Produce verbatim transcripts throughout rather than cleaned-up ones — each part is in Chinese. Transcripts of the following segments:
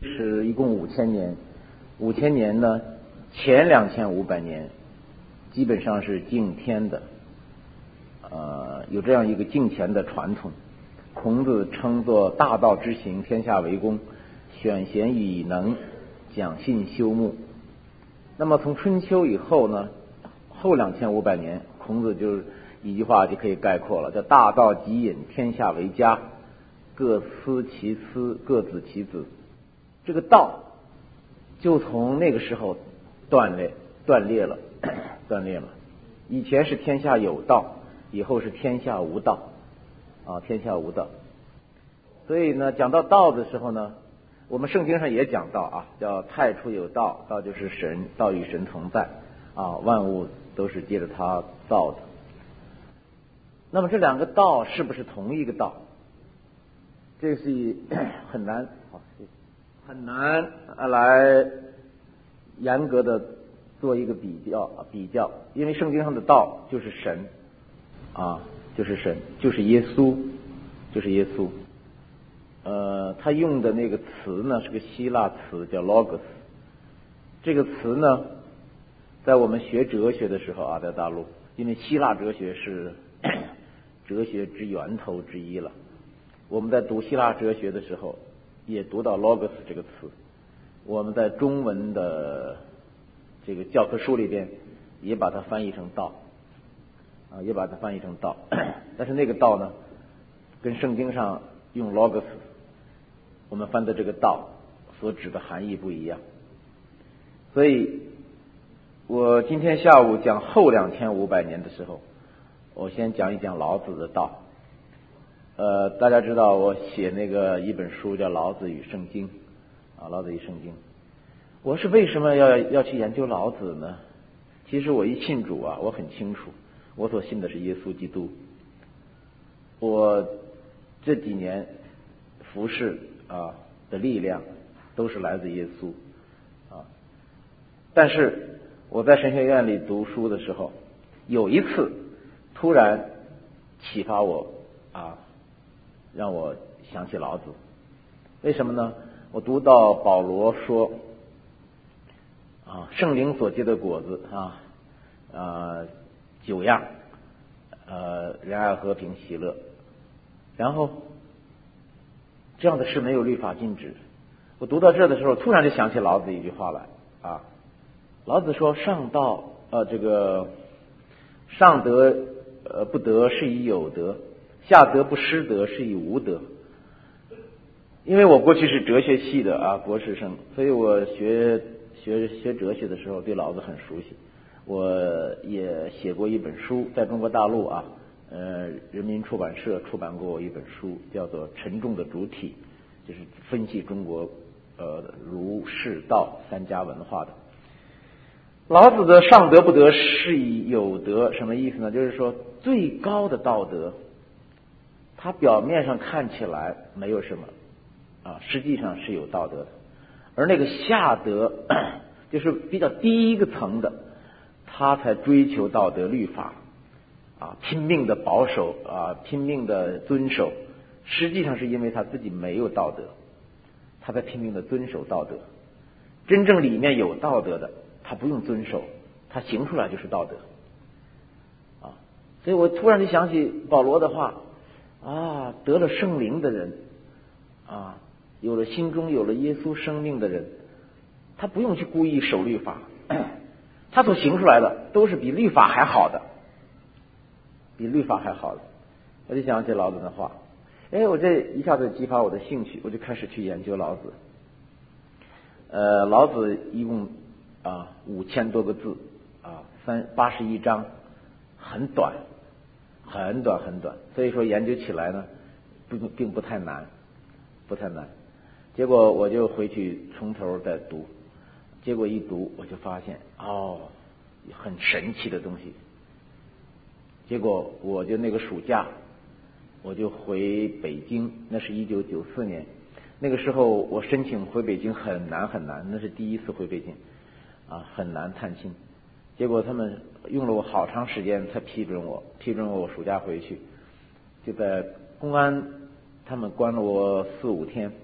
是一共五千年，五千年呢，前两千五百年基本上是敬天的，呃，有这样一个敬钱的传统。孔子称作大道之行，天下为公，选贤以能，讲信修睦。那么从春秋以后呢，后两千五百年，孔子就一句话就可以概括了，叫大道极隐，天下为家，各司其司，各子其子。这个道就从那个时候断裂断裂了断裂了。以前是天下有道，以后是天下无道啊，天下无道。所以呢，讲到道的时候呢，我们圣经上也讲到啊，叫太初有道，道就是神，道与神同在啊，万物都是借着它造的。那么这两个道是不是同一个道？这是很难好很难来严格的做一个比较比较，因为圣经上的道就是神啊，就是神，就是耶稣，就是耶稣。呃，他用的那个词呢是个希腊词，叫 logos。这个词呢，在我们学哲学的时候啊，在大陆，因为希腊哲学是哲学之源头之一了。我们在读希腊哲学的时候，也读到 logos 这个词。我们在中文的这个教科书里边，也把它翻译成道，啊，也把它翻译成道。但是那个道呢，跟圣经上用 logos 我们翻的这个道所指的含义不一样。所以我今天下午讲后两千五百年的时候，我先讲一讲老子的道。呃，大家知道我写那个一本书叫《老子与圣经》啊，《老子与圣经》。我是为什么要要去研究老子呢？其实我一信主啊，我很清楚，我所信的是耶稣基督。我这几年服侍啊的力量都是来自耶稣啊。但是我在神学院里读书的时候，有一次突然启发我啊，让我想起老子。为什么呢？我读到保罗说啊，圣灵所结的果子啊，呃，九样，呃，仁爱、和平、喜乐。然后这样的事没有律法禁止。我读到这的时候，突然就想起老子一句话来啊。老子说：“上道呃，这个上德呃不德是以有德，下德不失德是以无德。”因为我过去是哲学系的啊，博士生，所以我学学学哲学的时候对老子很熟悉。我也写过一本书，在中国大陆啊，呃，人民出版社出版过一本书，叫做《沉重的主体》，就是分析中国呃儒释道三家文化的。老子的上德不德是以有德，什么意思呢？就是说最高的道德，它表面上看起来没有什么啊，实际上是有道德的。而那个下德，就是比较低一个层的，他才追求道德律法啊，拼命的保守啊，拼命的遵守。实际上是因为他自己没有道德，他在拼命的遵守道德。真正里面有道德的，他不用遵守，他行出来就是道德啊。所以我突然就想起保罗的话啊，得了圣灵的人啊，有了心中有了耶稣生命的人，他不用去故意守律法，他所行出来的都是比律法还好的，比律法还好的。我就想起老子的话，哎，我这一下子激发我的兴趣，我就开始去研究老子。呃，老子一共啊五千多个字啊，三八十一章，很短，很短很短，所以说研究起来呢，并并不太难，不太难。结果我就回去从头再读，结果一读我就发现哦，很神奇的东西。结果我就那个暑假，我就回北京，那是一九九四年。那个时候我申请回北京很难很难，那是第一次回北京啊，很难探亲。结果他们用了我好长时间才批准我，批准我暑假回去。就在公安，他们关了我四五天，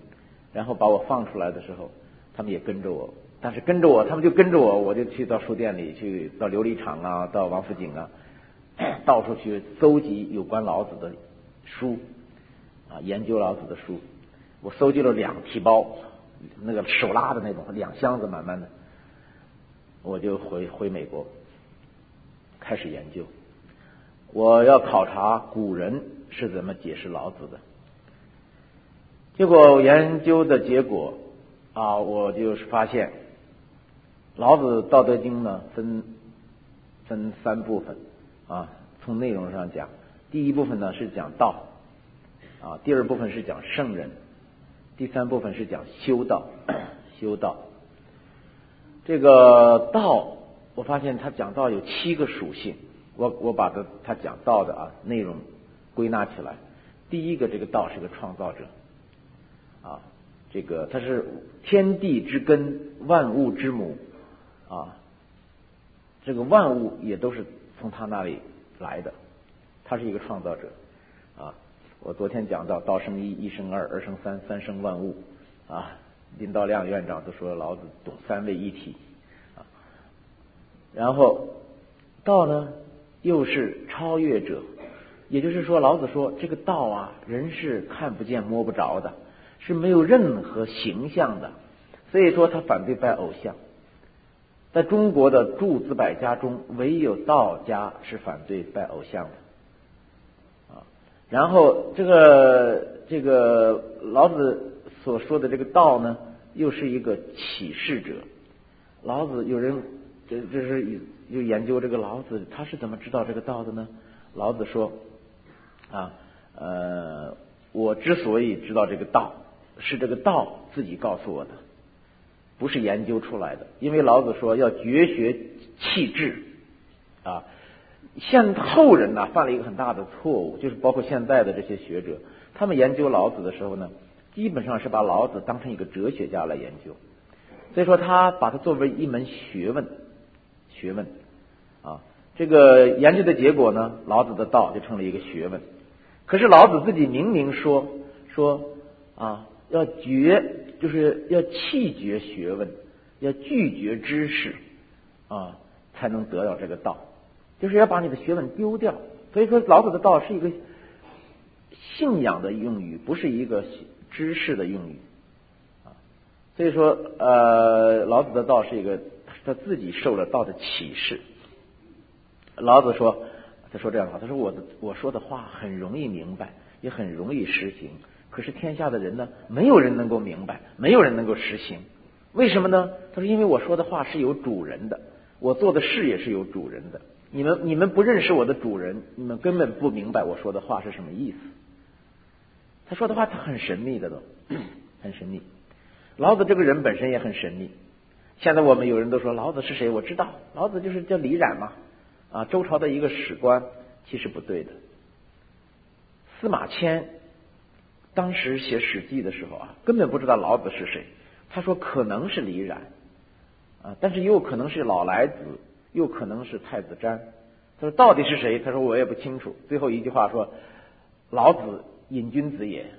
然后把我放出来的时候，他们也跟着我，但是跟着我，他们就跟着我，我就去到书店里去，到琉璃厂啊，到王府井啊，到处去搜集有关老子的书啊，研究老子的书。我搜集了两提包，那个手拉的那种，两箱子满满的，我就回回美国开始研究。我要考察古人是怎么解释老子的。结果研究的结果啊，我就是发现老子《道德经》呢分分三部分啊。从内容上讲，第一部分呢是讲道啊，第二部分是讲圣人，第三部分是讲修道。修道这个道，我发现他讲道有七个属性，我我把他他讲道的啊内容归纳起来。第一个，这个道是个创造者啊，这个它是天地之根，万物之母啊，这个万物也都是从他那里来的，他是一个创造者啊。我昨天讲到道生一，一生二，二生三，三生万物啊。林道亮院长都说老子懂三位一体啊。然后道呢又是超越者，也就是说老子说这个道啊，人是看不见摸不着的，是没有任何形象的，所以说他反对拜偶像。在中国的诸子百家中，唯有道家是反对拜偶像的啊。然后这个这个老子所说的这个道呢，又是一个启示者。老子有人这这是又研究这个老子他是怎么知道这个道的呢？老子说啊，呃，我之所以知道这个道，是这个道自己告诉我的，不是研究出来的。因为老子说要绝学弃智啊。现后人呢、啊、犯了一个很大的错误，就是包括现在的这些学者，他们研究老子的时候呢，基本上是把老子当成一个哲学家来研究，所以说他把它作为一门学问，学问啊。这个研究的结果呢，老子的道就成了一个学问。可是老子自己明明说说啊，要绝，就是要弃绝学问，要拒绝知识啊，才能得到这个道，就是要把你的学问丢掉。所以说老子的道是一个信仰的用语，不是一个知识的用语啊。所以说呃，老子的道是一个他自己受了道的启示。老子说，他说这样的话，他说我的我说的话很容易明白，也很容易实行。可是天下的人呢，没有人能够明白，没有人能够实行。为什么呢？他说因为我说的话是有主人的，我做的事也是有主人的。你们你们不认识我的主人，你们根本不明白我说的话是什么意思。他说的话他很神秘的都，很神秘。老子这个人本身也很神秘。现在我们有人都说老子是谁？我知道，老子就是叫李冉嘛，啊，周朝的一个史官。其实不对的。司马迁当时写《史记》的时候啊，根本不知道老子是谁。他说可能是李冉啊，但是也有可能是老来子，又可能是太子瞻。他说到底是谁？他说我也不清楚。最后一句话说老子隐君子也。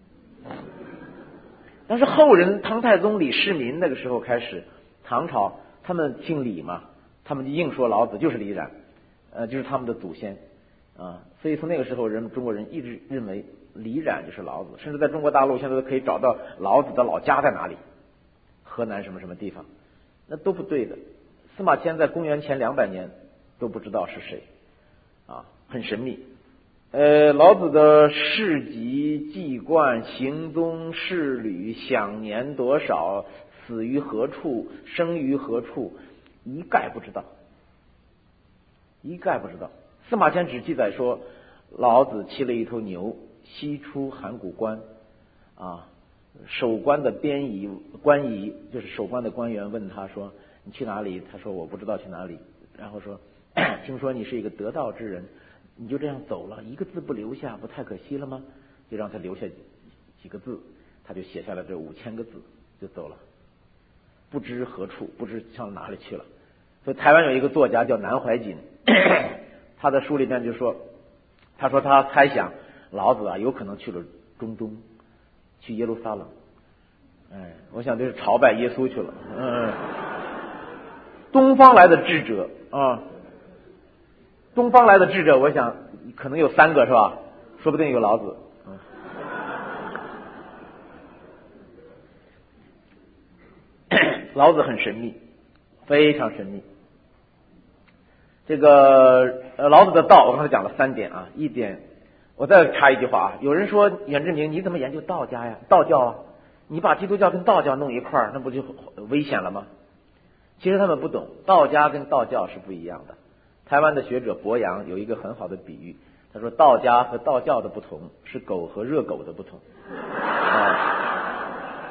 但是后人唐太宗李世民那个时候开始，唐朝他们姓李嘛，他们就硬说老子就是李冉，呃，就是他们的祖先啊。所以从那个时候人中国人一直认为李冉就是老子，甚至在中国大陆现在都可以找到老子的老家在哪里，河南什么什么地方，那都不对的。司马迁在公元前两百年都不知道是谁啊，很神秘。呃，老子的事迹、籍贯、行踪、仕旅、享年多少、死于何处、生于何处，一概不知道，一概不知道。司马迁只记载说，老子骑了一头牛，西出函谷关啊，守关的边仪官仪，就是守关的官员问他说：“你去哪里？”他说：“我不知道去哪里。”然后说：“听说你是一个得道之人。”你就这样走了，一个字不留下，不太可惜了吗？就让他留下几个字，他就写下了这五千个字，就走了，不知何处，不知上哪里去了。所以台湾有一个作家叫南怀瑾，他的书里面就说，他说他猜想老子啊有可能去了中东，去耶路撒冷。 我想这是朝拜耶稣去了。嗯，东方来的智者啊，东方来的智者，我想可能有三个是吧？说不定有老子。嗯，老子很神秘，非常神秘。这个呃，老子的道，我刚才讲了三点啊，一点，我再插一句话啊，有人说袁志明你怎么研究道家呀？道教啊，你把基督教跟道教弄一块儿，那不就危险了吗？其实他们不懂，道家跟道教是不一样的。台湾的学者博洋有一个很好的比喻，他说道家和道教的不同是狗和热狗的不同。啊，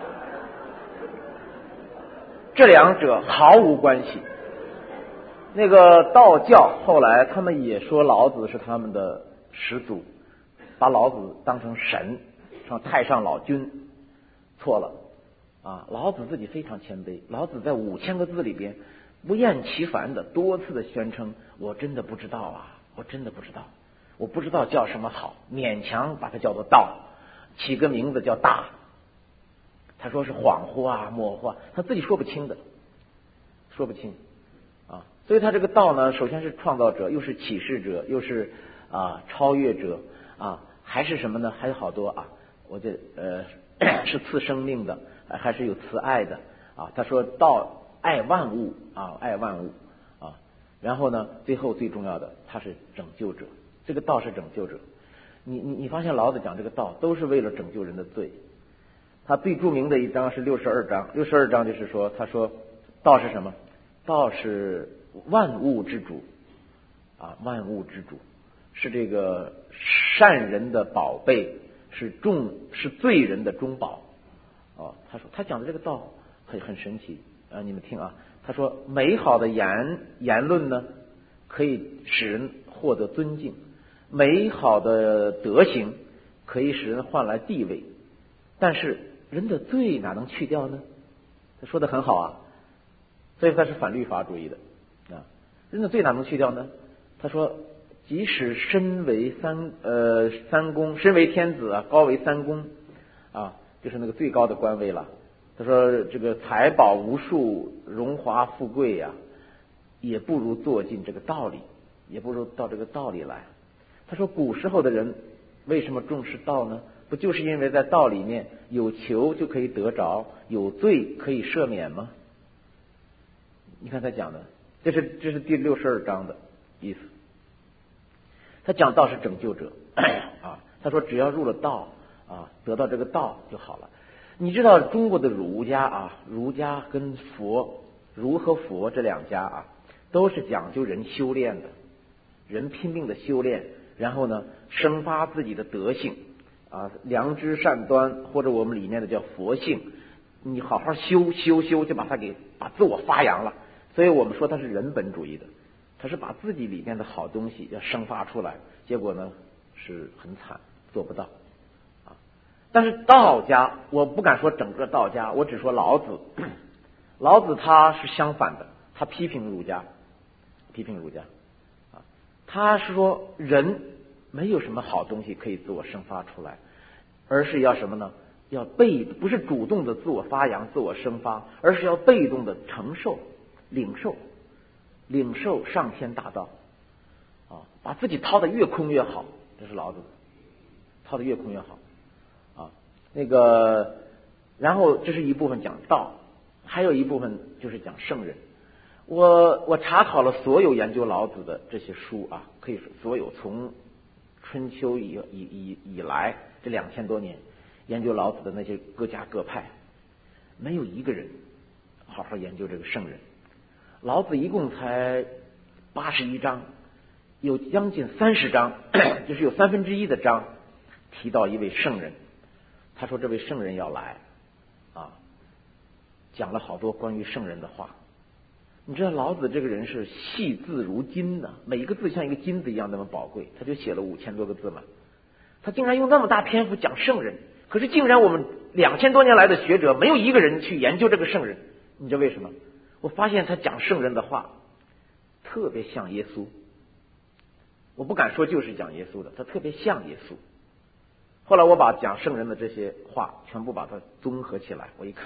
这两者毫无关系。那个道教后来他们也说老子是他们的始祖，把老子当成神，像太上老君，错了啊！老子自己非常谦卑，老子在五千个字里边不厌其烦的多次的宣称，我真的不知道啊，我真的不知道，我不知道叫什么好，勉强把它叫做道，起个名字叫大。他说是恍惚啊，模糊啊，他自己说不清的，说不清啊。所以他这个道呢，首先是创造者，又是启示者，又是啊超越者啊，还是什么呢？还有好多啊，我这呃是赐生命的，还是有慈爱的啊。他说道爱万物啊，爱万物啊。然后呢，最后最重要的，他是拯救者。这个道是拯救者。你你你发现老子讲这个道都是为了拯救人的罪。他最著名的一章是六十二章，六十二章就是说，他说道是什么？道是万物之主啊，万物之主是这个善人的宝贝，是众是罪人的中宝啊。他说他讲的这个道很很神奇啊，你们听啊。他说美好的言言论呢，可以使人获得尊敬，美好的德行可以使人换来地位，但是人的罪哪能去掉呢？他说的很好啊，所以他是反律法主义的啊。人的罪哪能去掉呢？他说，即使身为三呃三公，身为天子啊，高为三公啊，就是那个最高的官位了。他说这个财宝无数，荣华富贵呀、啊，也不如做尽这个道理，也不如到这个道理来。他说古时候的人为什么重视道呢？不就是因为在道里面有求就可以得着，有罪可以赦免吗？你看他讲的，这是这是第六十二章的意思。他讲道是拯救者啊，他说只要入了道啊，得到这个道就好了。你知道中国的儒家啊，儒家跟佛，儒和佛这两家啊，都是讲究人修炼的，人拼命的修炼，然后呢，生发自己的德性啊，良知善端，或者我们里面的叫佛性，你好好修修修，就把它给把自我发扬了。所以我们说它是人本主义的，它是把自己里面的好东西要生发出来，结果呢是很惨，做不到啊。但是道家，我不敢说整个道家，我只说老子，老子他是相反的，他批评儒家，批评儒家啊，他是说人没有什么好东西可以自我生发出来，而是要什么呢？要被，不是主动的自我发扬、自我生发，而是要被动的承受、领受、领受上天大道啊，把自己掏得越空越好，这是老子的，掏得越空越好啊。那个，然后这是一部分讲道，还有一部分就是讲圣人。我我查考了所有研究老子的这些书啊，可以说所有从春秋以以以以来这两千多年研究老子的那些各家各派，没有一个人好好研究这个圣人。老子一共才八十一章，有将近三十章，就是有三分之一的章提到一位圣人。他说这位圣人要来啊，讲了好多关于圣人的话。你知道老子这个人是细字如金的，每一个字像一个金子一样那么宝贵，他就写了五千多个字嘛。他竟然用那么大篇幅讲圣人，可是竟然我们两千多年来的学者没有一个人去研究这个圣人，你知道为什么？我发现他讲圣人的话特别像耶稣，我不敢说就是讲耶稣的，他特别像耶稣。后来我把讲圣人的这些话全部把它综合起来，我一看，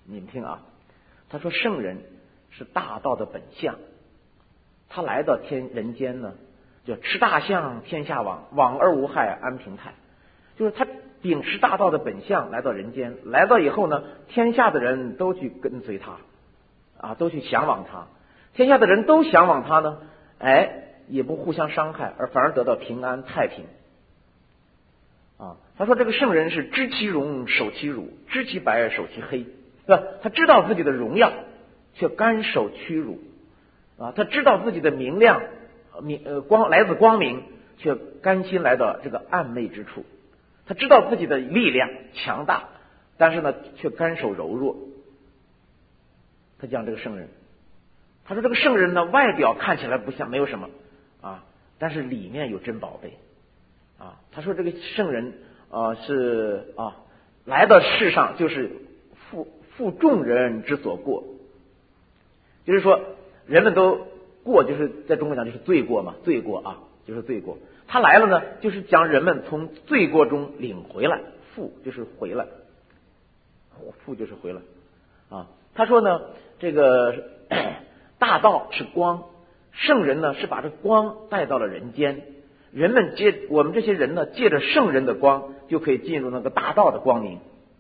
你们听啊，他说圣人是大道的本相，他来到天人间呢，就吃大象，天下往，往而无害，安平泰。就是他秉持大道的本相来到人间，来到以后呢，天下的人都去跟随他，啊，都去向往他。天下的人都向往他呢，哎，也不互相伤害，而反而得到平安太平。啊，他说这个圣人是知其荣，守其辱；知其白，守其黑，对吧？他知道自己的荣耀，却甘守屈辱。啊，他知道自己的明亮，明呃光来自光明，却甘心来到这个暗昧之处。他知道自己的力量强大，但是呢，却甘守柔弱。他讲这个圣人，他说这个圣人呢，外表看起来不像没有什么啊，但是里面有珍宝贝啊。他说这个圣人啊是啊来到世上就是负负众人之所过，就是说人们都过，就是在中国讲就是罪过嘛，罪过啊就是罪过。他来了呢，就是将人们从罪过中领回来，复就是回来，复就是回来啊。他说呢，这个大道是光，圣人呢是把这光带到了人间，人们借我们这些人呢，借着圣人的光，就可以进入那个大道的光明。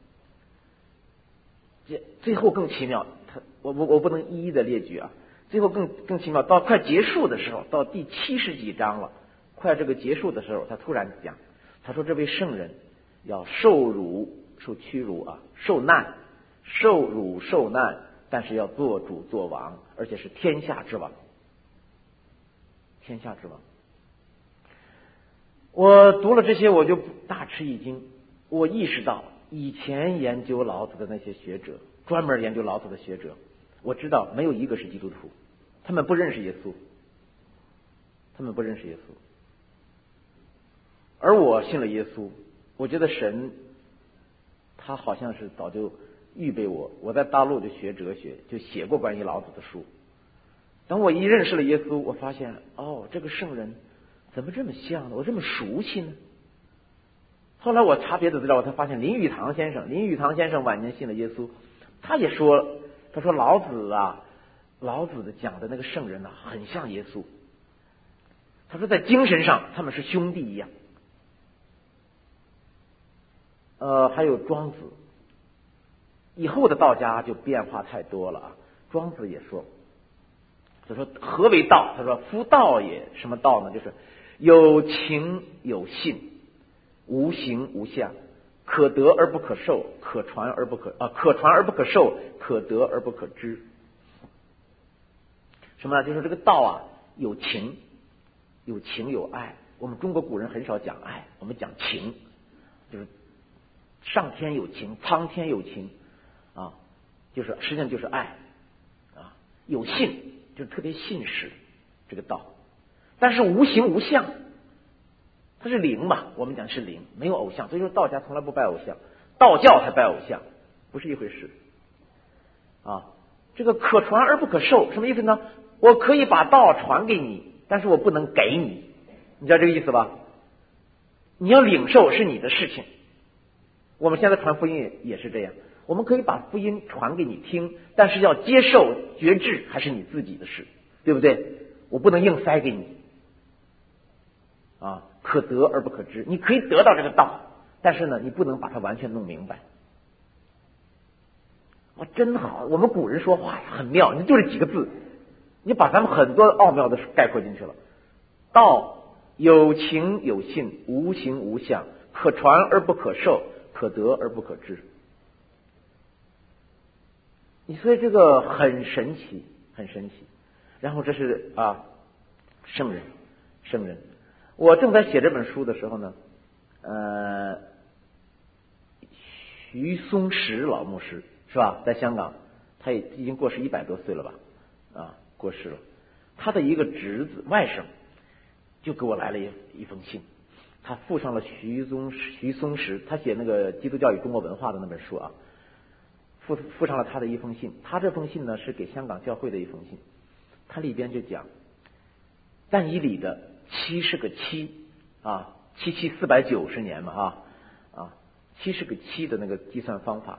这最后更奇妙，他我我我不能一一的列举啊。最后更更奇妙，到快结束的时候，到第七十几章了。快这个结束的时候，他突然讲，他说这位圣人要受辱受屈辱啊，受难受辱受难，但是要做主做王，而且是天下之王，天下之王。我读了这些，我就大吃一惊。我意识到以前研究老子的那些学者，专门研究老子的学者，我知道没有一个是基督徒，他们不认识耶稣，他们不认识耶稣。而我信了耶稣，我觉得神他好像是早就预备我，我在大陆就学哲学，就写过关于老子的书。等我一认识了耶稣，我发现哦，这个圣人怎么这么像呢？我这么熟悉呢？后来我查别的资料，我才发现林语堂先生，林语堂先生晚年信了耶稣，他也说，他说老子啊，老子的讲的那个圣人啊，很像耶稣。他说在精神上他们是兄弟一样。呃，还有庄子，以后的道家就变化太多了啊。庄子也说，他说何为道？他说夫道也，什么道呢？就是有情有信，无形无相，可得而不可受，可传而不可啊，可传而不可受，可得而不可知。什么呢？就是这个道啊，有情，有情有爱。我们中国古人很少讲爱，我们讲情，就是上天有情，苍天有情啊，就是实际上就是爱啊。有信，就是特别信实这个道，但是无形无相，它是灵嘛，我们讲是灵，没有偶像，所以说道家从来不拜偶像，道教才拜偶像，不是一回事啊。这个可传而不可受，什么意思呢？我可以把道传给你，但是我不能给你，你知道这个意思吧？你要领受是你的事情。我们现在传福音也是这样，我们可以把福音传给你听，但是要接受觉知还是你自己的事，对不对？我不能硬塞给你啊，可得而不可知。你可以得到这个道，但是呢，你不能把它完全弄明白。哇，真好！我们古人说话呀，很妙，你就这几个字，你把咱们很多奥妙的概括进去了。道有情有信，无形无相，可传而不可受，可得而不可知。你所以这个很神奇，很神奇。然后这是啊，圣人，圣人。我正在写这本书的时候呢，呃，徐松石老牧师是吧，在香港，他也已经过世一百多岁了吧，啊，过世了。他的一个侄子外甥就给我来了一一封信。他附上了徐宗徐松石，他写那个《基督教与中国文化》的那本书啊，附附上了他的一封信。他这封信呢是给香港教会的一封信，他里边就讲但以理的七是个七啊，七七四百九十年嘛啊啊，七是个七的那个计算方法。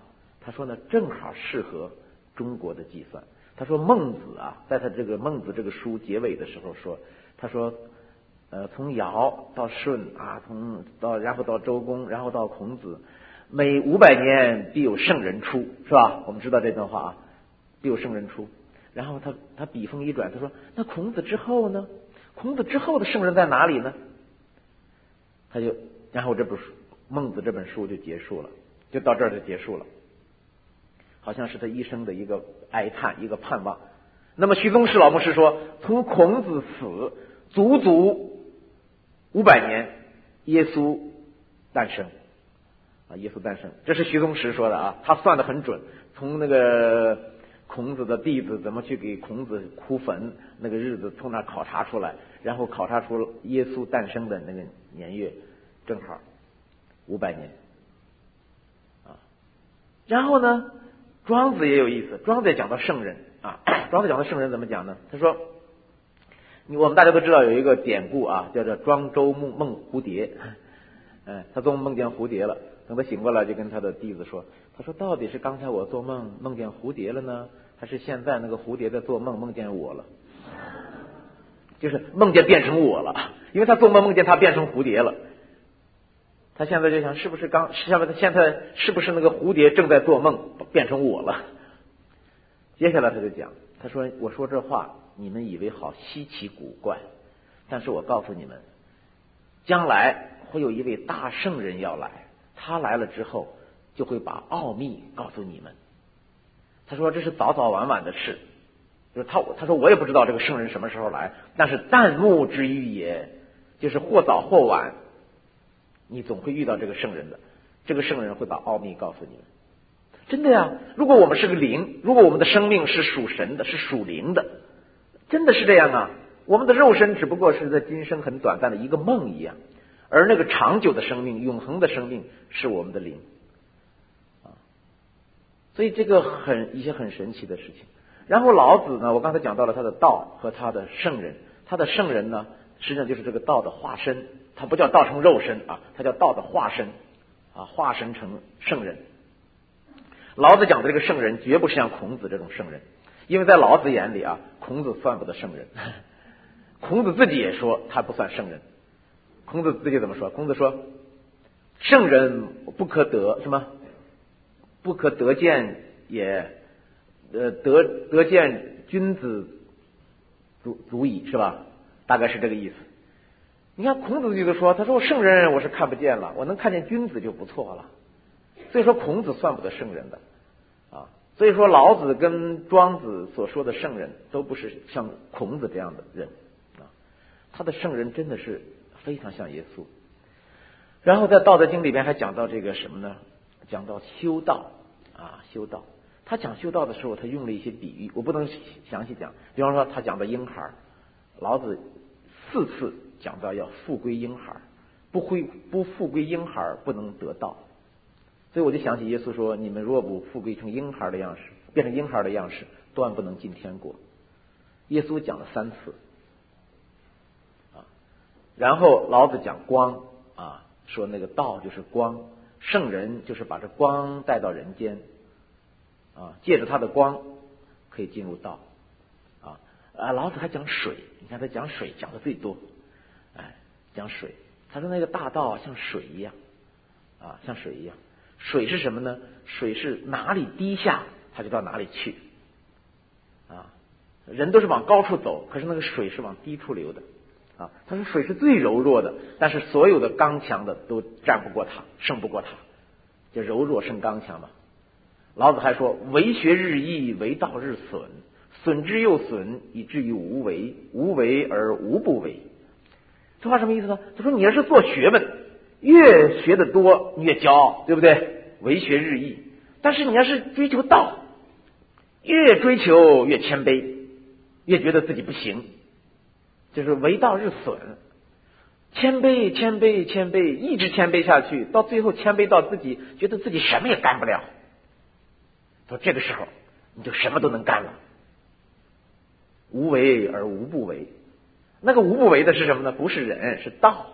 他说呢，正好适合中国的计算。他说孟子啊，在他这个孟子这个书结尾的时候说，他说，呃，从尧到舜啊，从到然后到周公，然后到孔子，每五百年必有圣人出，是吧？我们知道这段话啊，必有圣人出。然后他他笔锋一转，他说，那孔子之后呢？孔子之后的圣人在哪里呢？他就然后这本书孟子这本书就结束了，就到这儿就结束了。好像是他一生的一个哀叹，一个盼望。那么徐宗实老牧师说，从孔子死足足五百年，耶稣诞生啊，耶稣诞生，这是徐宗实说的啊，他算得很准。从那个孔子的弟子怎么去给孔子哭坟那个日子，从那考察出来，然后考察出耶稣诞生的那个年月，正好五百年啊。然后呢？庄子也有意思，庄子也讲到圣人啊。庄子讲到圣人怎么讲呢？他说，我们大家都知道有一个典故啊，叫做庄周梦梦蝴蝶。哎，他做梦梦见蝴蝶了，等他醒过来就跟他的弟子说，他说到底是刚才我做梦梦见蝴蝶了呢，还是现在那个蝴蝶在做梦梦见我了？就是梦见变成我了，因为他做梦梦见他变成蝴蝶了。他现在就想，是不是刚现在现在是不是那个蝴蝶正在做梦变成我了？接下来他就讲，他说我说这话你们以为好稀奇古怪，但是我告诉你们，将来会有一位大圣人要来，他来了之后就会把奥秘告诉你们。他说这是早早晚晚的事，就是他他说我也不知道这个圣人什么时候来，但是旦暮之欲也，就是或早或晚你总会遇到这个圣人的，这个圣人会把奥秘告诉你们。真的呀，如果我们是个灵，如果我们的生命是属神的，是属灵的，真的是这样啊。我们的肉身只不过是在今生很短暂的一个梦一样，而那个长久的生命，永恒的生命是我们的灵啊。所以这个很一些很神奇的事情。然后老子呢，我刚才讲到了他的道和他的圣人，他的圣人呢实际上就是这个道的化身，他不叫道成肉身啊，他叫道的化身啊，化身成圣人。老子讲的这个圣人绝不是像孔子这种圣人，因为在老子眼里啊，孔子算不得圣人。孔子自己也说他不算圣人。孔子自己怎么说？孔子说，圣人不可得什么？不可得见也，呃，得得见君子足足矣，是吧？大概是这个意思。你看孔子自己都说，他说圣人我是看不见了，我能看见君子就不错了。所以说孔子算不得圣人的啊。所以说老子跟庄子所说的圣人都不是像孔子这样的人啊，他的圣人真的是非常像耶稣。然后在道德经里边还讲到这个什么呢？讲到修道啊，修道。他讲修道的时候，他用了一些比喻，我不能详细讲。比方说他讲到婴孩，老子四次讲到要复归婴孩，不归不复归婴孩不能得道。所以我就想起耶稣说，你们若不复归成婴孩的样式，变成婴孩的样式，断不能进天国。耶稣讲了三次啊。然后老子讲光啊，说那个道就是光，圣人就是把这光带到人间啊，借着他的光可以进入道啊。啊，老子还讲水，你看他讲水讲的最多，哎，讲水，他说那个大道像水一样啊，像水一样。水是什么呢？水是哪里低下它就到哪里去啊。人都是往高处走，可是那个水是往低处流的啊。他说水是最柔弱的，但是所有的刚强的都战不过它，胜不过它，就柔弱胜刚强嘛。老子还说，为学日益，为道日损，损之又损，以至于无为，无为而无不为。这话什么意思呢？他说你要是做学问，越学得多你越骄傲，对不对？为学日益。但是你要是追求道，越追求越谦卑，越觉得自己不行，就是为道日损。谦卑谦卑谦卑，一直谦卑下去，到最后谦卑到自己觉得自己什么也干不了，到这个时候你就什么都能干了。无为而无不为。那个无不为的是什么呢？不是人，是道。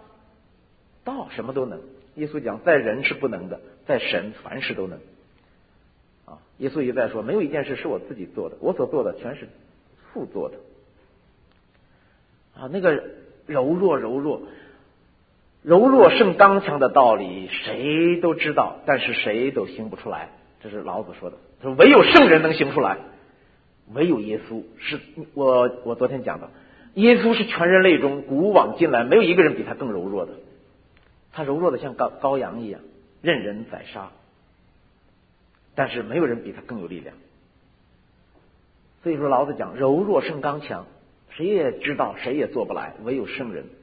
道什么都能。耶稣讲，在人是不能的，在神凡事都能啊，耶稣一再说，没有一件事是我自己做的，我所做的全是父做的。啊，那个柔弱柔弱柔弱胜刚强的道理谁都知道，但是谁都行不出来。这是老子说的，他说唯有圣人能行出来，唯有耶稣是我我昨天讲的，耶稣是全人类中古往今来没有一个人比他更柔弱的，他柔弱的像羔羔羊一样，任人宰杀，但是没有人比他更有力量。所以说老子讲柔弱胜刚强，谁也知道谁也做不来，唯有圣人。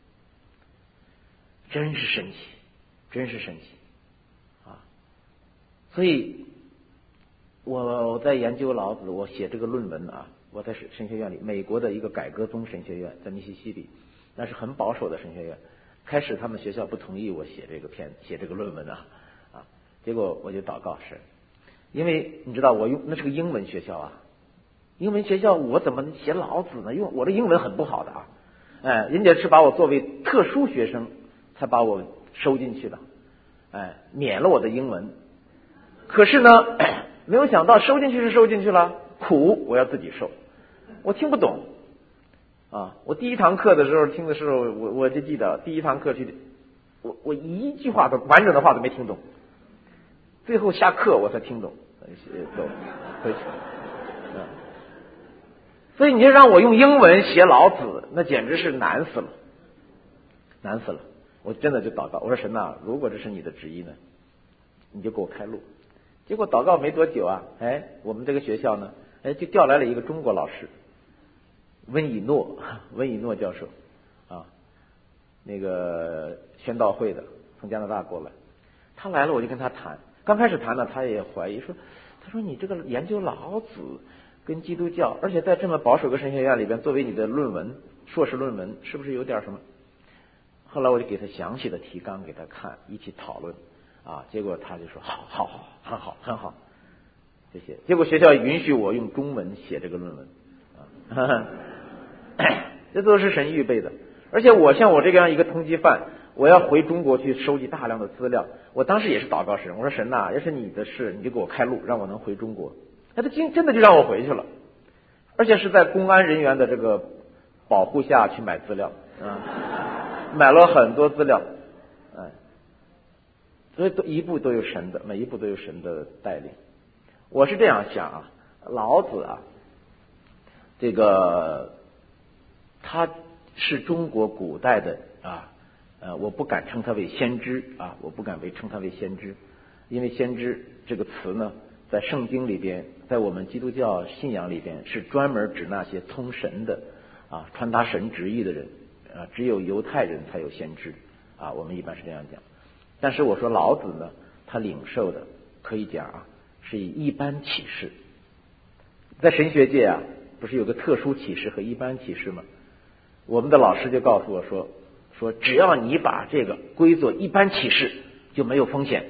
真是神奇，真是神奇啊！所以我在研究老子，我写这个论文啊，我在神学院里，美国的一个改革宗神学院，在密西西比，那是很保守的神学院。开始他们学校不同意我写这个篇写这个论文啊啊，结果我就祷告神，因为你知道我用那是个英文学校啊，英文学校我怎么写老子呢？因为我的英文很不好的啊，哎，人家是把我作为特殊学生才把我收进去的，哎，免了我的英文。可是呢，没有想到收进去是收进去了，苦我要自己受，我听不懂啊！我第一堂课的时候听的时候，我我就记得第一堂课去，我我一句话都完整的话都没听懂，最后下课我才听懂，走回去。啊，所以你就让我用英文写老子，那简直是难死了，难死了！我真的就祷告，我说神呐，如果这是你的旨意呢，你就给我开路。结果祷告没多久啊，哎，我们这个学校呢，哎，就调来了一个中国老师，温以诺，温以诺教授啊，那个宣道会的，从加拿大过来。他来了，我就跟他谈。刚开始谈呢，他也怀疑说，他说你这个研究老子跟基督教，而且在这么保守个神学院里边，作为你的论文，硕士论文，是不是有点什么？后来我就给他详细的提纲给他看，一起讨论啊，结果他就说好好好，很好很好，谢谢。结果学校允许我用中文写这个论文啊，这都是神预备的。而且我像我这样一个通缉犯，我要回中国去收集大量的资料，我当时也是祷告神，我说神呐，要是你的事，你就给我开路，让我能回中国。那他真真的就让我回去了，而且是在公安人员的这个保护下去买资料啊。买了很多资料，哎，所以都一步都有神的，每一步都有神的带领。我是这样想啊，老子啊，这个他是中国古代的啊，呃，我不敢称他为先知啊，我不敢为称他为先知，因为先知这个词呢，在圣经里边，在我们基督教信仰里边是专门指那些通神的啊，传达神旨意的人。啊，只有犹太人才有先知啊，我们一般是这样讲。但是我说老子呢，他领受的可以讲啊，是以一般启示。在神学界啊，不是有个特殊启示和一般启示吗？我们的老师就告诉我说，说只要你把这个归作一般启示，就没有风险。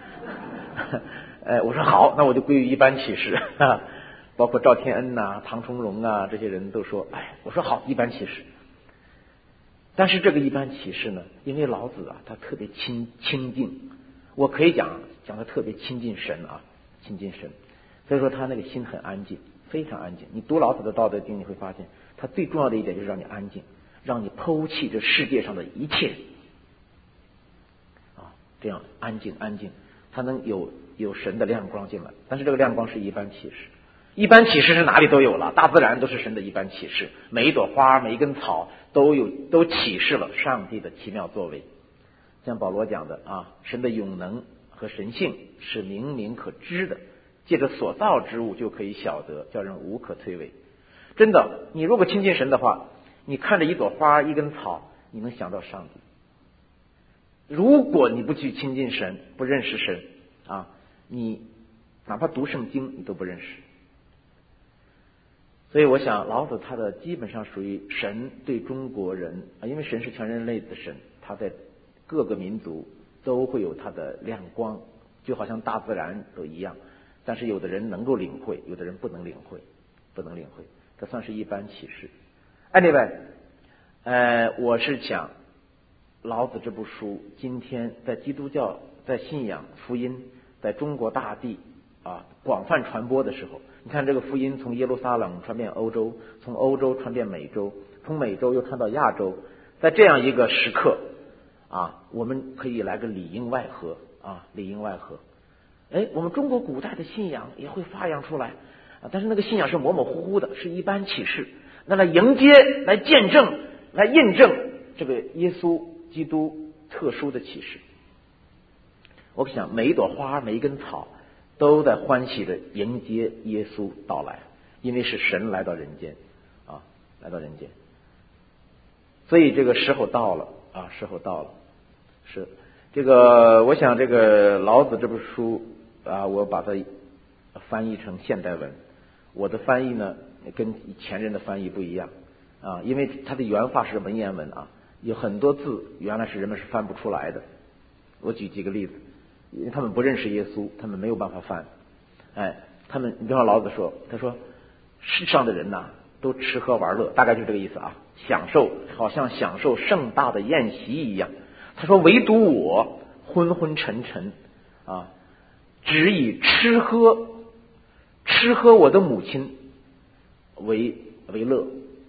哎，我说好，那我就归于一般启示。包括赵天恩呐、啊、唐崇荣啊这些人都说，哎，我说好，一般启示。但是这个一般启示呢，因为老子啊，他特别亲亲近，我可以讲讲他特别亲近神啊，亲近神，所以说他那个心很安静，非常安静。你读老子的《道德经》，你会发现，他最重要的一点就是让你安静，让你抛弃这世界上的一切啊，这样安静安静，他能有有神的亮光进来。但是这个亮光是一般启示。一般启示是哪里都有了，大自然都是神的一般启示，每一朵花每一根草都有都启示了上帝的奇妙作为。像保罗讲的啊，神的永能和神性是明明可知的，借着所造之物就可以晓得，叫人无可推诿。真的，你如果亲近神的话，你看着一朵花一根草，你能想到上帝。如果你不去亲近神，不认识神啊，你哪怕读圣经你都不认识。所以我想老子他的基本上属于神对中国人啊，因为神是全人类的神，他在各个民族都会有他的亮光，就好像大自然都一样。但是有的人能够领会，有的人不能领会，不能领会，这算是一般启示。Anyway， 呃，我是讲老子这部书今天在基督教、在信仰、福音，在中国大地啊广泛传播的时候，你看这个福音从耶路撒冷传遍欧洲，从欧洲传遍美洲，从美洲又传到亚洲，在这样一个时刻啊，我们可以来个里应外合啊，里应外合。哎，我们中国古代的信仰也会发扬出来啊，但是那个信仰是模模糊糊的，是一般启示，那来迎接、来见证、来印证这个耶稣基督特殊的启示。我想每一朵花、每一根草都在欢喜的迎接耶稣到来，因为是神来到人间啊，来到人间。所以这个时候到了啊，时候到了。是这个，我想这个老子这本书啊，我把它翻译成现代文。我的翻译呢，跟前人的翻译不一样啊，因为它的原话是文言文啊，有很多字原来是人们是翻不出来的。我举几个例子，因为他们不认识耶稣，他们没有办法翻。哎，他们，你比方老子说，他说世上的人呐、啊，都吃喝玩乐，大概就这个意思啊，享受好像享受盛大的宴席一样。他说唯独我昏昏沉沉啊，只以吃喝吃喝我的母亲为为乐。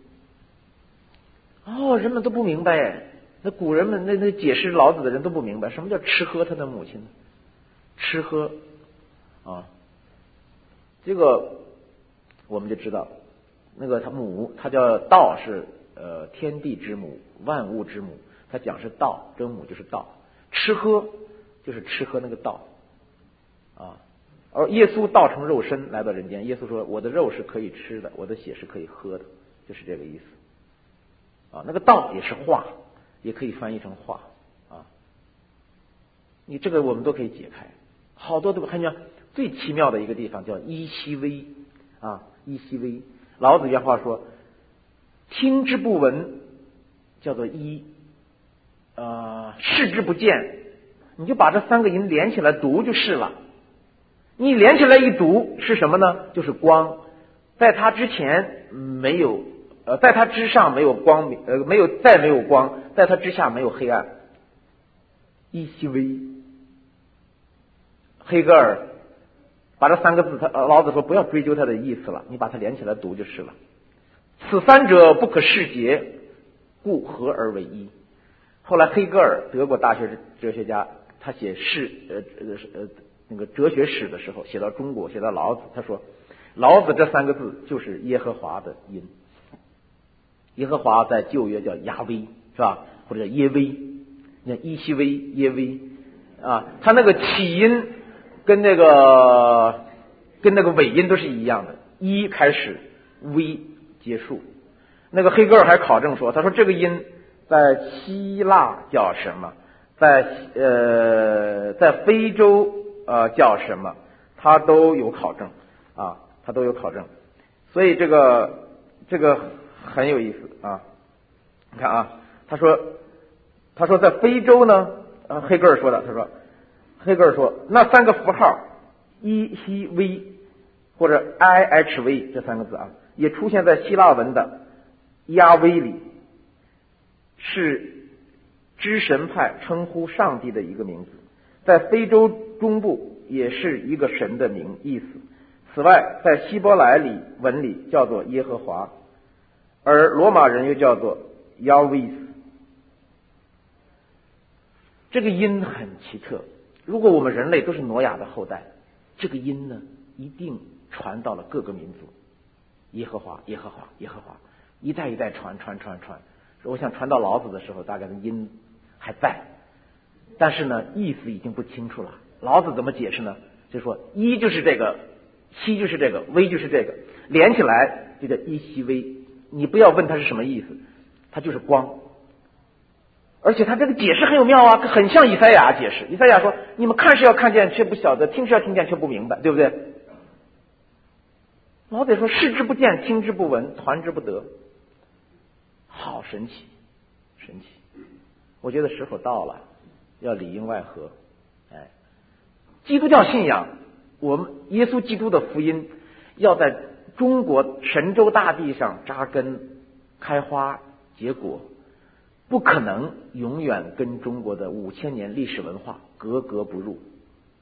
哦，人们都不明白，那古人们那那解释老子的人都不明白什么叫吃喝他的母亲呢？吃喝啊，这个我们就知道，那个他母，他叫道，是呃天地之母，万物之母。他讲是道，这个母就是道。吃喝就是吃喝那个道啊。而耶稣道成肉身来到人间，耶稣说我的肉是可以吃的，我的血是可以喝的，就是这个意思啊。那个道也是话，也可以翻译成话啊。你这个我们都可以解开，好多都看见最奇妙的一个地方叫依稀微啊，依稀微。老子原话说：“听之不闻，叫做依；呃，视之不见。”你就把这三个音连起来读就是了。你连起来一读是什么呢？就是光，在它之前没有，呃，在它之上没有光明，呃，没有再没有光，在它之下没有黑暗。依稀微。黑格尔把这三个字，他老子说不要追究它的意思了，你把它连起来读就是了。此三者不可视诘，故合而为一。后来黑格尔，德国大学哲学家，他写史呃呃呃那个哲学史的时候，写到中国，写到老子，他说老子这三个字就是耶和华的音。耶和华在旧约叫亚威，是吧？或者叫耶威，你看依稀微、耶威啊，他那个起音跟那个跟那个尾音都是一样的，一开始，微结束。那个黑格尔还考证说，他说这个音在希腊叫什么，在呃在非洲呃叫什么，他都有考证啊，他都有考证，所以这个这个很有意思啊。你看啊，他说他说在非洲呢，呃黑格尔说的，他说黑格尔说那三个符号依稀微或者 I H V 这三个字啊，也出现在希腊文的亚威里，是之神派称呼上帝的一个名字，在非洲中部也是一个神的名意思。此外，在希伯来里文里叫做耶和华，而罗马人又叫做 Yahweh。 这个音很奇特，如果我们人类都是挪亚的后代，这个音呢一定传到了各个民族，耶和华耶和华耶和华，一代一代传传传传。我想传到老子的时候，大概的音还在，但是呢意思已经不清楚了。老子怎么解释呢？就是说一就是这个，稀就是这个，微就是这个，连起来就叫依稀微。你不要问它是什么意思，它就是光。而且他这个解释很有妙啊，很像以赛亚解释。以赛亚说：“你们看是要看见，却不晓得；听是要听见，却不明白，对不对？”老子说：“视之不见，听之不闻，传之不得。”好神奇，神奇！我觉得时候到了，要里应外合。哎，基督教信仰，我们耶稣基督的福音要在中国神州大地上扎根、开花、结果。不可能永远跟中国的五千年历史文化格格不入，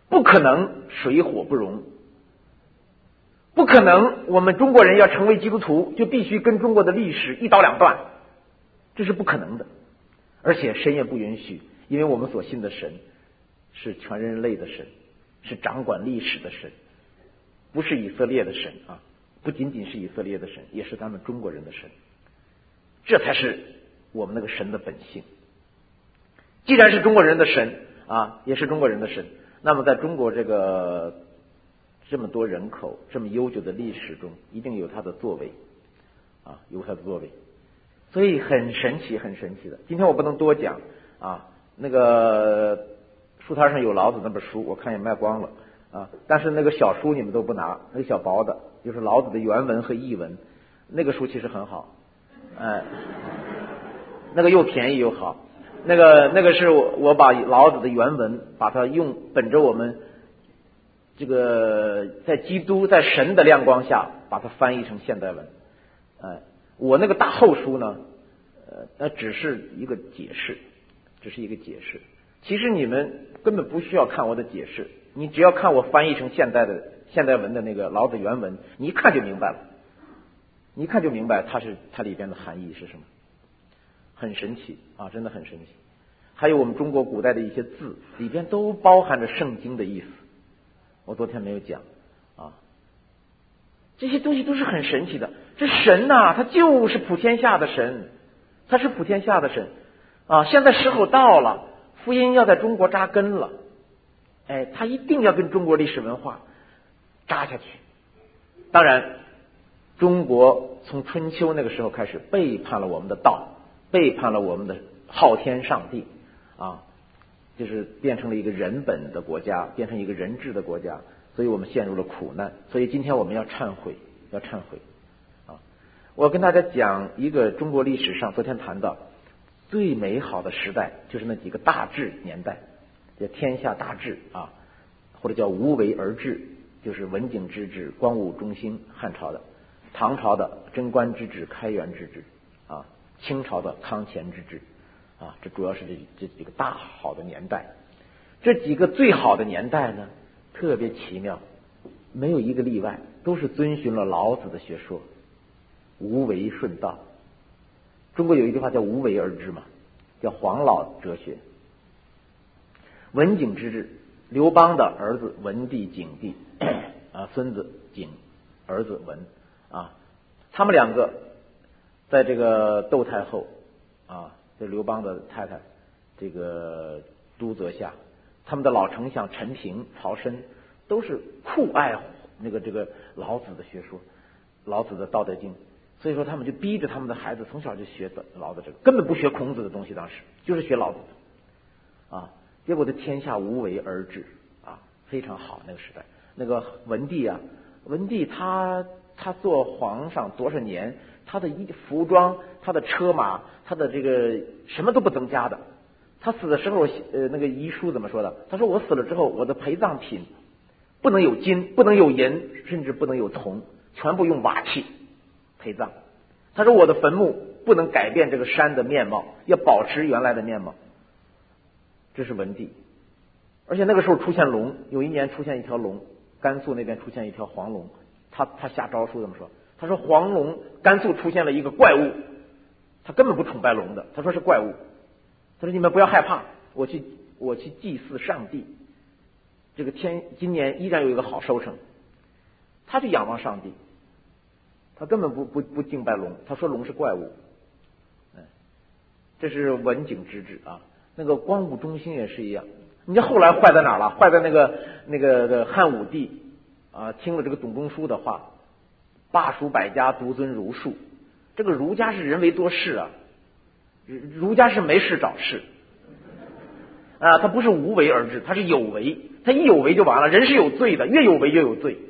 不可能水火不容，不可能我们中国人要成为基督徒就必须跟中国的历史一刀两断，这是不可能的。而且神也不允许，因为我们所信的神是全人类的神，是掌管历史的神，不是以色列的神啊，不仅仅是以色列的神，也是他们中国人的神，这才是我们那个神的本性。既然是中国人的神啊，也是中国人的神，那么在中国这个这么多人口、这么悠久的历史中，一定有他的作为啊，有他的作为。所以很神奇，很神奇的。今天我不能多讲啊，那个书摊上有老子那本书，我看也卖光了啊。但是那个小书你们都不拿，那个小薄的，就是老子的原文和译文，那个书其实很好，哎，那个又便宜又好。那个那个是我我把老子的原文，把它用本着我们这个在基督在神的亮光下，把它翻译成现代文，哎。我那个大厚书呢，呃，那只是一个解释，只是一个解释。其实你们根本不需要看我的解释，你只要看我翻译成现代的现代文的那个老子原文，你一看就明白了，你一看就明白它是它里边的含义是什么，很神奇啊，真的很神奇。还有我们中国古代的一些字里边都包含着圣经的意思，我昨天没有讲啊。这些东西都是很神奇的。这神呐、啊，他就是普天下的神，他是普天下的神啊！现在时候到了，福音要在中国扎根了，哎，他一定要跟中国历史文化扎下去。当然，中国从春秋那个时候开始背叛了我们的道，背叛了我们的昊天上帝啊，就是变成了一个人本的国家，变成一个人治的国家。所以我们陷入了苦难，所以今天我们要忏悔，要忏悔啊！我跟大家讲一个中国历史上昨天谈到最美好的时代，就是那几个大治年代，叫天下大治啊，或者叫无为而治，就是文景之治、光武中兴汉朝的，唐朝的贞观之治、开元之治啊，清朝的康乾之治啊，这主要是这这几个大好的年代。这几个最好的年代呢，特别奇妙，没有一个例外，都是遵循了老子的学说，无为顺道。中国有一句话叫无为而治嘛，叫黄老哲学。文景之治，刘邦的儿子文帝、景帝啊，孙子景，儿子文啊，他们两个在这个窦太后啊，这刘邦的太太这个督责下，他们的老丞相陈平、曹参都是酷爱那个这个老子的学说，老子的《道德经》，所以说他们就逼着他们的孩子从小就学老子这个，根本不学孔子的东西，当时就是学老子的啊。结果的天下无为而治啊，非常好。那个时代，那个文帝啊，文帝他他做皇上多少年，他的衣服装、他的车马、他的这个什么都不增加的。他死的时候，呃，那个遗书怎么说的？他说：“我死了之后，我的陪葬品不能有金，不能有银，甚至不能有铜，全部用瓦器陪葬。”他说：“我的坟墓不能改变这个山的面貌，要保持原来的面貌。”这是文帝。而且那个时候出现龙，有一年出现一条龙，甘肃那边出现一条黄龙，他他下诏书怎么说？他说：“黄龙，甘肃出现了一个怪物，他根本不崇拜龙的，他说是怪物。”他说：“你们不要害怕，我去我去祭祀上帝，这个天今年依然有一个好收成。”他就仰望上帝，他根本不不不敬拜龙，他说龙是怪物。嗯，这是文景之治啊。那个光武中兴也是一样。你这后来坏在哪儿了？坏在那个那个的汉武帝啊，听了这个董仲舒的话，罢黍百家，独尊儒术。这个儒家是人为多事啊。儒家是没事找事啊，他不是无为而治，他是有为，他一有为就完了。人是有罪的，越有为越有罪，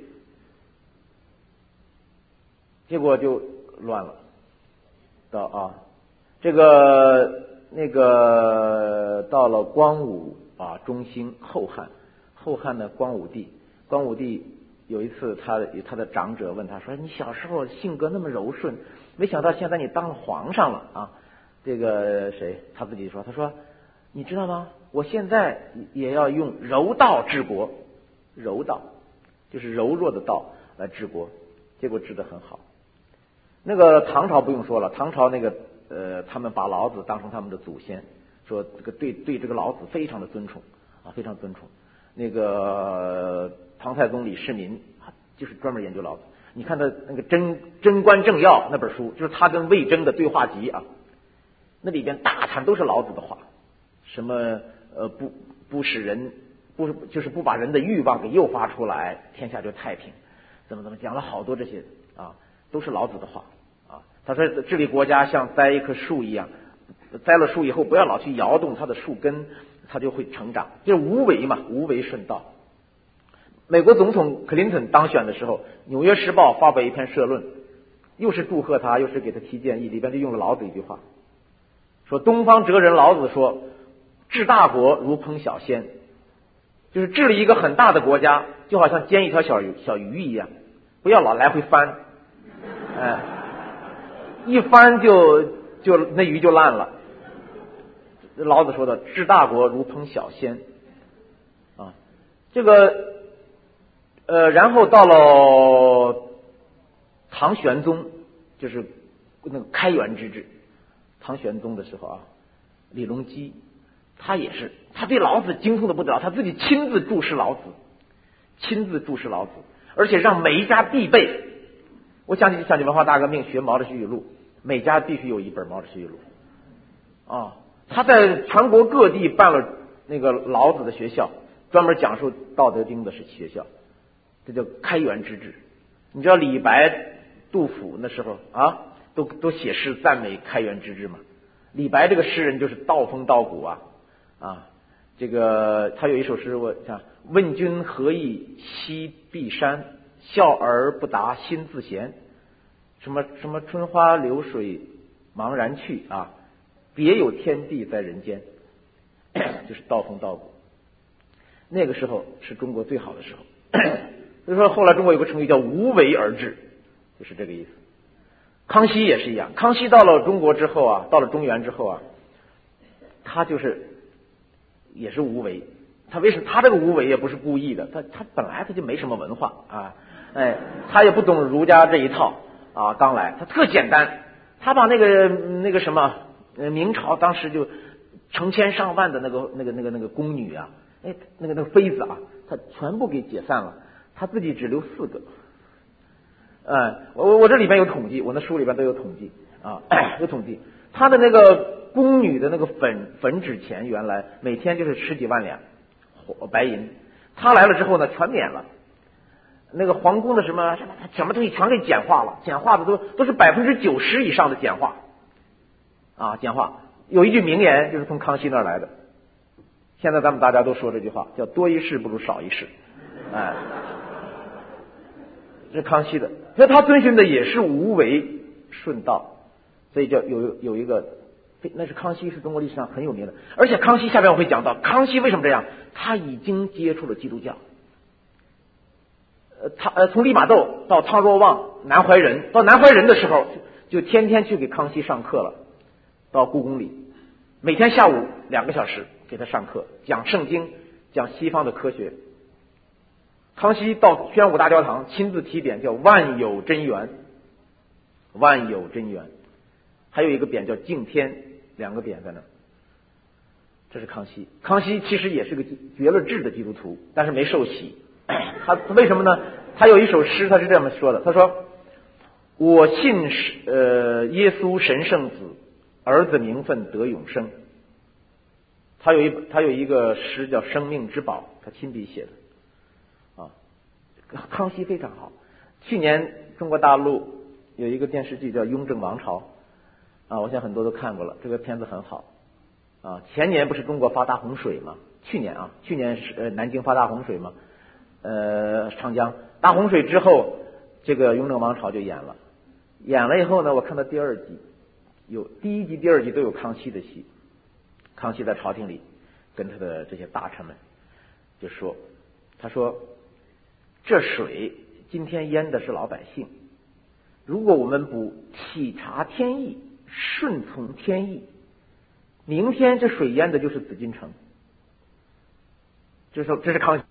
结果就乱了。到啊，这个那个到了光武啊，中兴后汉，后汉的光武帝，光武帝有一次他他的长者问他说：“你小时候性格那么柔顺，没想到现在你当了皇上了啊。”这个谁他自己说，他说：“你知道吗？我现在也要用柔道治国。” 柔道，就是柔弱的道来治国，结果治得很好。那个唐朝不用说了，唐朝那个呃，他们把老子当成他们的祖先，说这个对对这个老子非常的尊崇啊，非常尊崇。那个唐太宗李世民就是专门研究老子。你看他那个贞贞观政要那本书，就是他跟魏征的对话集啊，那里边大谈都是老子的话，什么呃不不使人不就是不把人的欲望给诱发出来，天下就太平，怎么怎么讲了好多这些啊，都是老子的话啊。他说治理国家像栽一棵树一样，栽了树以后不要老去摇动它的树根，它就会成长，就是无为嘛，无为顺道。美国总统克林顿当选的时候，《纽约时报》发表一篇社论，又是祝贺他，又是给他提建议，里边就用了老子一句话，说东方哲人老子说，治大国如烹小鲜，就是治理一个很大的国家，就好像煎一条小鱼小鱼一样，不要老来回翻，哎，一翻就就那鱼就烂了。老子说的治大国如烹小鲜啊，这个呃，然后到了唐玄宗，就是那个开元之治，唐玄宗的时候啊，李隆基他也是，他对老子精通的不得了，他自己亲自注释老子，亲自注释老子，而且让每一家必备。我想起想起文化大革命学毛主席语录，每家必须有一本毛主席语录啊。他在全国各地办了那个老子的学校，专门讲授《道德经》的是学校，这叫开元之治。你知道李白、杜甫那时候啊，都都写诗赞美开元之治嘛。李白这个诗人就是道风道骨啊啊，这个他有一首诗，我讲问君何意西壁山，笑而不答心自闲。什么什么春花流水茫然去啊，别有天地在人间，就是道风道骨。那个时候是中国最好的时候。所以说后来中国有个成语叫无为而治，就是这个意思。康熙也是一样，康熙到了中国之后啊，到了中原之后啊，他就是也是无为。他为什么他这个无为也不是故意的，他他本来他就没什么文化啊，哎，他也不懂儒家这一套啊，刚来他特简单，他把那个那个什么明朝当时就成千上万的那个那个那个那个宫女啊，哎，那个那个妃子啊，他全部给解散了，他自己只留四个。嗯，我我我这里边有统计，我那书里边都有统计啊，有统计。他的那个宫女的那个粉粉纸钱，原来每天就是十几万两白银，他来了之后呢，全免了。那个皇宫的什么什么什么东西全给简化了，简化的都都是百分之九十以上的简化啊，简化。有一句名言就是从康熙那儿来的，现在咱们大家都说这句话，叫多一事不如少一事，哎。这是康熙的，所以他遵循的也是无为顺道，所以叫有有一个，那是康熙是中国历史上很有名的。而且康熙下边我会讲到，康熙为什么这样？他已经接触了基督教，呃，他呃从利玛窦到汤若望、南怀仁，到南怀仁的时候，就天天去给康熙上课了，到故宫里，每天下午两个小时给他上课，讲圣经，讲西方的科学。康熙到宣武大教堂亲自提匾叫万有真源，万有真源，还有一个匾叫敬天，两个匾在那。这是康熙。康熙其实也是个绝了志的基督徒，但是没受洗。他为什么呢？他有一首诗，他是这么说的，他说：我信呃耶稣神圣子，儿子名分得永生。他有一他有一个诗叫生命之宝，他亲笔写的。康熙非常好。去年中国大陆有一个电视剧叫《雍正王朝》啊，我想很多都看过了，这个片子很好啊。前年不是中国发大洪水吗？去年啊，去年是呃南京发大洪水吗？呃，长江大洪水之后，这个《雍正王朝》就演了，演了以后呢，我看到第二集，有第一集、第二集都有康熙的戏。康熙在朝廷里跟他的这些大臣们就说，他说。这水今天淹的是老百姓，如果我们不体察天意，顺从天意，明天这水淹的就是紫禁城。这是这是康熙。